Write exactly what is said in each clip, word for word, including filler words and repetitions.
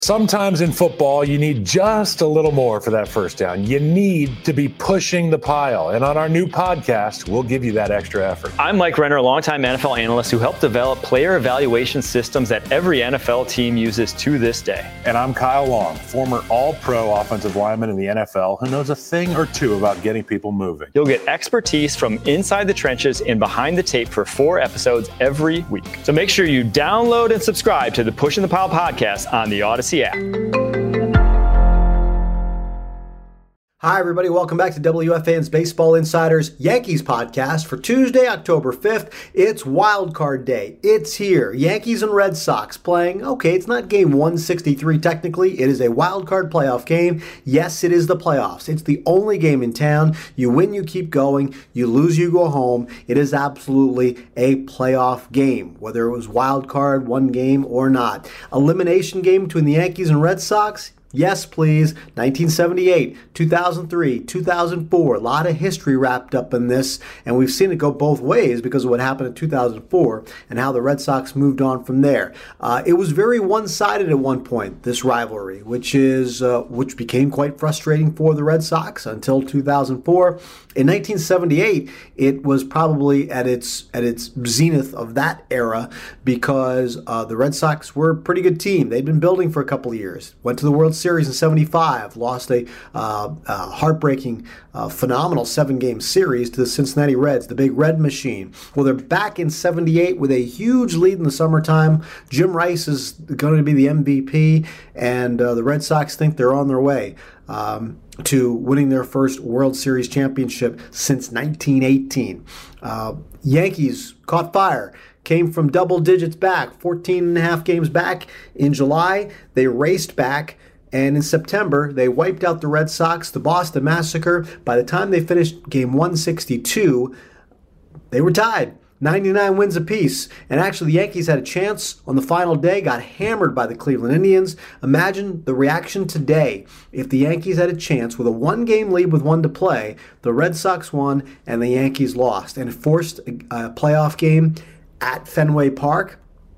Sometimes in football, you need just a little more for that first down. You need to be pushing the pile. And on our new podcast, we'll give you that extra effort. I'm Mike Renner, a longtime N F L analyst who helped develop player evaluation systems that every N F L team uses to this day. And I'm Kyle Long, former all-pro offensive lineman in the N F L who knows a thing or two about getting people moving. You'll get expertise from inside the trenches and behind the tape for four episodes every week. So make sure you download and subscribe to the Pushing the Pile podcast on the Odyssey app. Hi, everybody. Welcome back to W F A N's Baseball Insiders Yankees podcast for Tuesday, October fifth. It's Wild Card Day. It's here. Yankees and Red Sox playing. Okay, it's not game one sixty-three technically. It is a Wild Card playoff game. Yes, it is the playoffs. It's the only game in town. You win, you keep going. You lose, you go home. It is absolutely a playoff game, whether it was Wild Card, one game or not. Elimination game between the Yankees and Red Sox. Yes, please. nineteen seventy-eight, two thousand three, two thousand four. A lot of history wrapped up in this, and we've seen it go both ways because of what happened in two thousand four and how the Red Sox moved on from there. Uh, it was very one-sided at one point, this rivalry, which is uh, which became quite frustrating for the Red Sox until two thousand four. In nineteen seventy-eight, it was probably at its at its zenith of that era because uh, the Red Sox were a pretty good team. They'd been building for a couple of years. Went to the World Series in seventy-five, lost a uh, uh, heartbreaking, uh, phenomenal seven-game series to the Cincinnati Reds, the Big Red Machine. Well, they're back in seventy-eight with a huge lead in the summertime. Jim Rice is going to be the M V P, and uh, the Red Sox think they're on their way Um, to winning their first World Series championship since nineteen eighteen. Uh, Yankees caught fire, came from double digits back, fourteen and a half games back in July. They raced back, and in September, they wiped out the Red Sox, the Boston Massacre. By the time they finished game one sixty-two, they were tied. ninety-nine wins apiece. And actually, the Yankees had a chance on the final day, got hammered by the Cleveland Indians. Imagine the reaction today if the Yankees had a chance with a one-game lead with one to play. The Red Sox won and the Yankees lost, and it forced a, a playoff game at Fenway Park.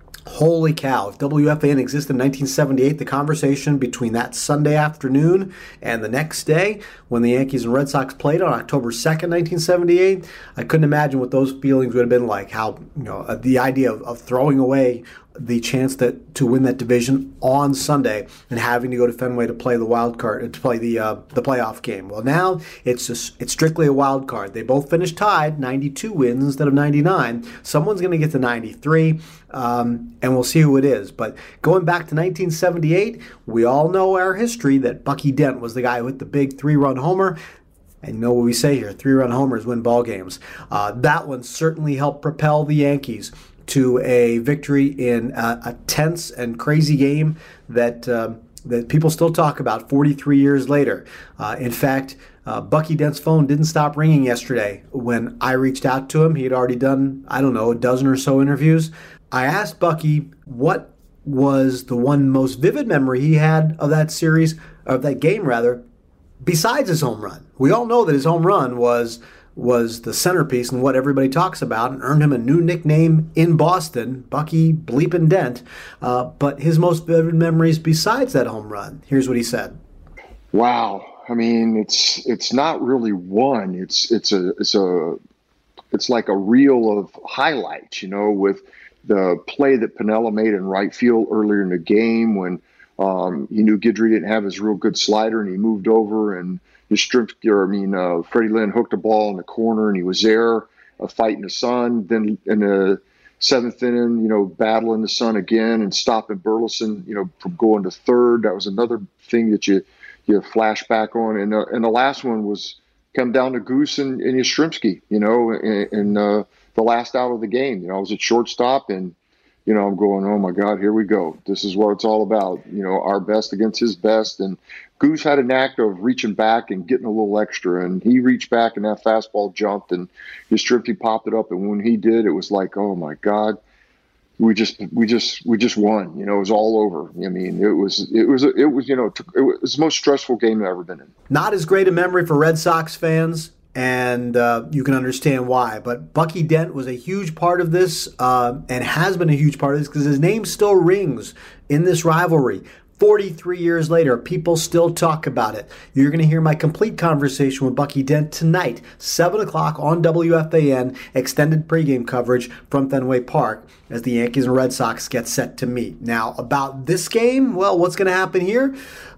Holy cow. If W F A N existed in nineteen seventy-eight, the conversation between that Sunday afternoon and the next day when the Yankees and Red Sox played on October second, nineteen seventy-eight, I couldn't imagine what those feelings would have been like. How, you know, uh, the idea of, of throwing away the chance that to win that division on Sunday and having to go to Fenway to play the wild card, to play the uh, the playoff game. Well, now it's just, it's strictly a wild card. They both finished tied, ninety-two wins instead of ninety-nine. Someone's going to get to ninety-three, um, and we'll see who it is. But going back to nineteen seventy-eight, we all know our history that Bucky Dent was the guy who hit the big three-run homer. And you know what we say here, three-run homers win ball games. Uh, that one certainly helped propel the Yankees to a victory in a, a tense and crazy game that uh, that people still talk about forty-three years later. Uh, in fact, uh, Bucky Dent's phone didn't stop ringing yesterday when I reached out to him. He had already done, I don't know, a dozen or so interviews. I asked Bucky what was the one most vivid memory he had of that series, of that game rather, besides his home run. We all know that his home run was was the centerpiece and what everybody talks about and earned him a new nickname in Boston, Bucky Bleepin' Dent. Uh, but his most vivid memories besides that home run, here's what he said. Wow. I mean, it's it's not really one. It's it's a it's a it's like a reel of highlights, you know, with the play that Piniella made in right field earlier in the game when um, he knew Guidry didn't have his real good slider and he moved over and Yastrzemski, or I mean, uh, Freddie Lynn hooked a ball in the corner and he was there, uh, fighting the sun. Then in the seventh inning, you know, battling the sun again and stopping Burleson, you know, from going to third. That was another thing that you you flash back on. And uh, and the last one was come down to Goose and, and Yastrzemski, you know, in, in uh, the last out of the game. You know, I was at shortstop and, you know, I'm going, oh my God, here we go. This is what it's all about. You know, our best against his best. And Goose had a knack of reaching back and getting a little extra, and he reached back and that fastball jumped and Yastrzemski popped it up. And when he did, it was like, oh my God, we just, we just, we just won. You know, it was all over. I mean, it was, it was, it was, you know, it was the most stressful game I've ever been in. Not as great a memory for Red Sox fans, and uh, you can understand why. But Bucky Dent was a huge part of this uh, and has been a huge part of this because his name still rings in this rivalry. forty-three years later, people still talk about it. You're going to hear my complete conversation with Bucky Dent tonight, seven o'clock on W F A N, extended pregame coverage from Fenway Park as the Yankees and Red Sox get set to meet. Now, about this game, well, what's going to happen here?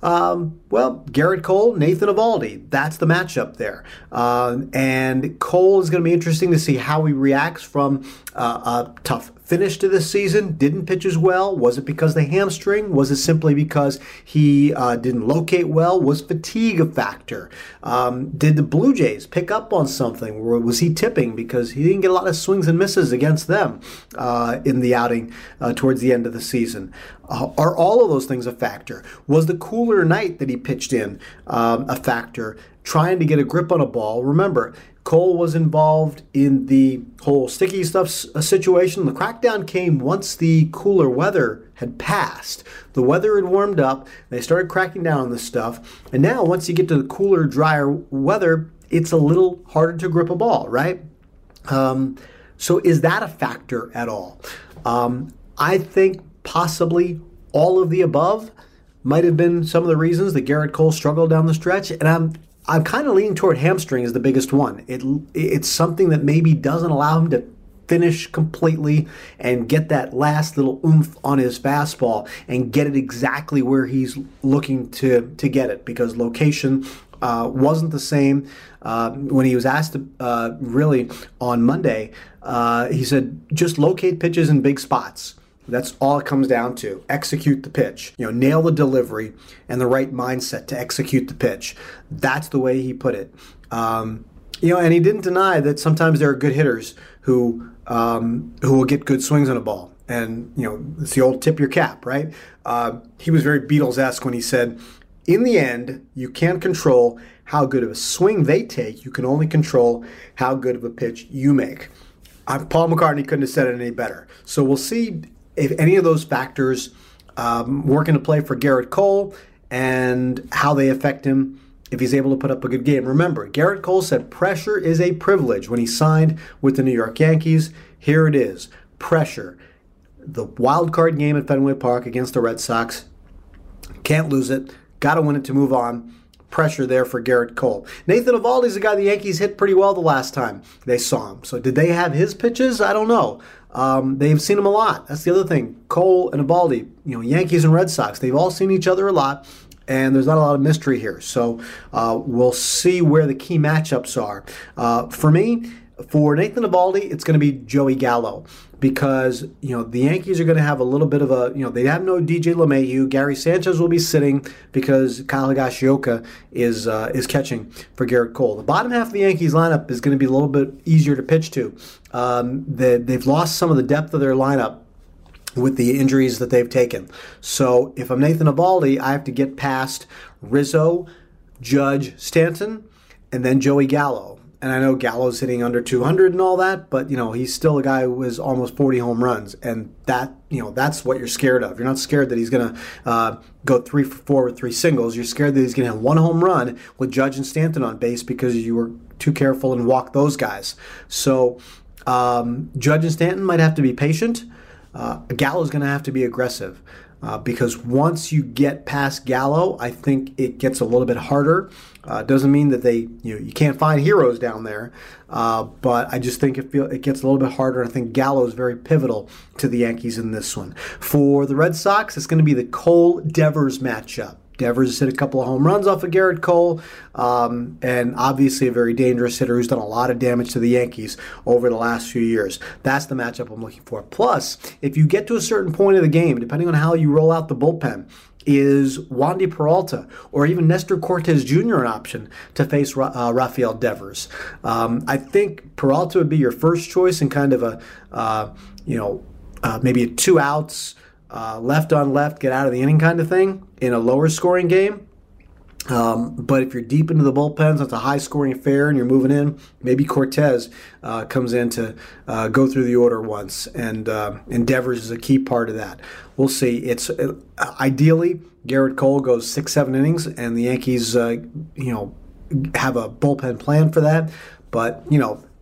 Um, well, Gerrit Cole, Nathan Eovaldi. That's the matchup there. Uh, and Cole is going to be interesting to see how he reacts from uh, a tough finish to this season. Didn't pitch as well. Was it because of the hamstring? Was it simply because he uh, didn't locate well? Was fatigue a factor? Um, did the Blue Jays pick up on something? Or was he tipping because he didn't get a lot of swings and misses against them uh, in the outing uh, towards the end of the season? Uh, are all of those things a factor? Was the cooler night that he pitched in um, a factor? Trying to get a grip on a ball. Remember, Cole was involved in the whole sticky stuff situation. The crackdown came once the cooler weather had passed. The weather had warmed up. They started cracking down on this stuff. And now, once you get to the cooler, drier weather, it's a little harder to grip a ball, right? Um, so is that a factor at all? Um, I think possibly all of the above might have been some of the reasons that Gerrit Cole struggled down the stretch. And I'm I'm kind of leaning toward hamstring as the biggest one. It It's something that maybe doesn't allow him to finish completely and get that last little oomph on his fastball and get it exactly where he's looking to, to get it, because location uh, wasn't the same. Uh, when he was asked to, uh, really on Monday, uh, he said, just locate pitches in big spots. That's all it comes down to. Execute the pitch. You know, nail the delivery and the right mindset to execute the pitch. That's the way he put it. Um, you know, and he didn't deny that sometimes there are good hitters who um, who will get good swings on a ball. And, you know, it's the old tip your cap, right? Uh, he was very Beatles-esque when he said, in the end, you can't control how good of a swing they take. You can only control how good of a pitch you make. Uh, Paul McCartney couldn't have said it any better. So we'll see if any of those factors um, work into play for Gerrit Cole and how they affect him if he's able to put up a good game. Remember, Gerrit Cole said pressure is a privilege when he signed with the New York Yankees. Here it is, pressure. The wild card game at Fenway Park against the Red Sox. Can't lose it. Got to win it to move on. Pressure there for Gerrit Cole. Nathan Eovaldi is a guy the Yankees hit pretty well the last time they saw him. So did they have his pitches? I don't know. Um, they've seen him a lot. That's the other thing. Cole and Eovaldi, you know, Yankees and Red Sox, they've all seen each other a lot, and there's not a lot of mystery here. So uh, we'll see where the key matchups are. Uh, for me, for Nathan Eovaldi, it's going to be Joey Gallo, because, you know, the Yankees are going to have a little bit of a, you know, they have no D J LeMahieu. Gary Sanchez will be sitting because Kyle Higashioka is uh, is catching for Gerrit Cole. The bottom half of the Yankees lineup is going to be a little bit easier to pitch to. Um, they, they've lost some of the depth of their lineup with the injuries that they've taken. So if I'm Nathan Eovaldi, I have to get past Rizzo, Judge, Stanton, and then Joey Gallo. And I know Gallo's hitting under two hundred and all that, but, you know, he's still a guy who has almost forty home runs. And that, you know, that's what you're scared of. You're not scared that he's going to uh, go three for four with three singles. You're scared that he's going to have one home run with Judge and Stanton on base because you were too careful and walked those guys. So um, Judge and Stanton might have to be patient. Uh, Gallo's going to have to be aggressive. Uh, because once you get past Gallo, I think it gets a little bit harder. Uh, doesn't mean that they, you know, you can't find heroes down there, uh, but I just think it feel it gets a little bit harder. I think Gallo is very pivotal to the Yankees in this one. For the Red Sox, it's going to be the Cole-Devers matchup. Devers hit a couple of home runs off of Gerrit Cole, um, and obviously a very dangerous hitter who's done a lot of damage to the Yankees over the last few years. That's the matchup I'm looking for. Plus, if you get to a certain point of the game, depending on how you roll out the bullpen, is Wandy Peralta or even Nestor Cortez Junior an option to face uh, Rafael Devers? Um, I think Peralta would be your first choice in kind of a, uh, you know, uh, maybe a two outs, Uh, left on left, get out of the inning kind of thing in a lower scoring game. Um, but if you're deep into the bullpens, it's a high scoring affair and you're moving in, maybe Cortez uh, comes in to uh, go through the order once, and uh, Devers is a key part of that. We'll see. It's uh, ideally Gerrit Cole goes six, seven innings, and the Yankees, uh, you know, have a bullpen plan for that. But, you know,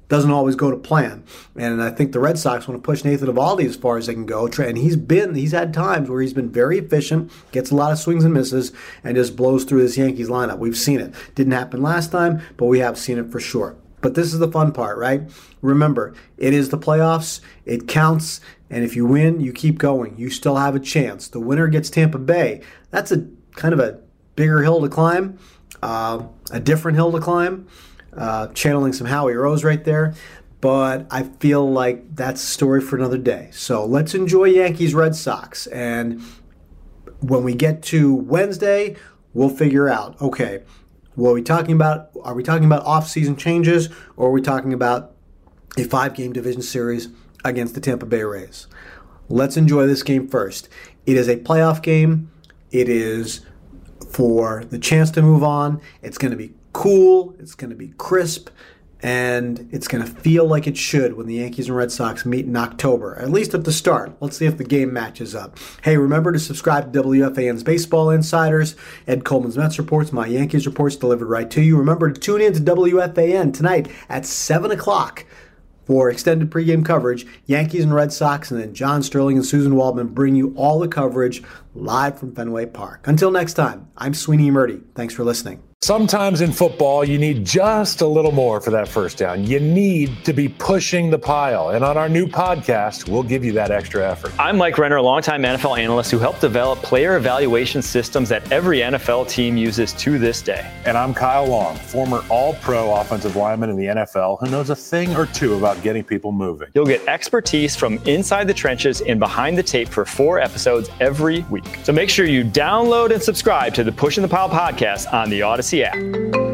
doesn't always go to plan. And I think the Red Sox want to push Nathan Eovaldi as far as they can go. And he's been, he's had times where he's been very efficient, gets a lot of swings and misses, and just blows through this Yankees lineup. We've seen it. Didn't happen last time, but we have seen it for sure. But this is the fun part, right? Remember, it is the playoffs. It counts. And if you win, you keep going. You still have a chance. The winner gets Tampa Bay. That's a kind of a bigger hill to climb, uh, a different hill to climb. Uh, channeling some Howie Rose right there. But I feel like that's a story for another day. So let's enjoy Yankees Red Sox. And when we get to Wednesday, we'll figure out, okay, what are we talking about? Are we talking about off-season changes, or are we talking about a five-game division series against the Tampa Bay Rays? Let's enjoy this game first. It is a playoff game. It is for the chance to move on. It's going to be cool, it's going to be crisp, and it's going to feel like it should when the Yankees and Red Sox meet in October, at least at the start. Let's see if the game matches up. Hey, remember to subscribe to W F A N's Baseball Insiders, Ed Coleman's Mets Reports, my Yankees Reports delivered right to you. Remember to tune in to W F A N tonight at seven o'clock for extended pregame coverage. Yankees and Red Sox, and then John Sterling and Susan Waldman bring you all the coverage live from Fenway Park. Until next time, I'm Sweeney Murdy. Thanks for listening. Sometimes in football, you need just a little more for that first down. You need to be pushing the pile. And on our new podcast, we'll give you that extra effort. I'm Mike Renner, a longtime N F L analyst who helped develop player evaluation systems that every N F L team uses to this day. And I'm Kyle Long, former all-pro offensive lineman in the N F L who knows a thing or two about getting people moving. You'll get expertise from inside the trenches and behind the tape for four episodes every week. So make sure you download and subscribe to the Pushing the Pile podcast on the Odyssey app.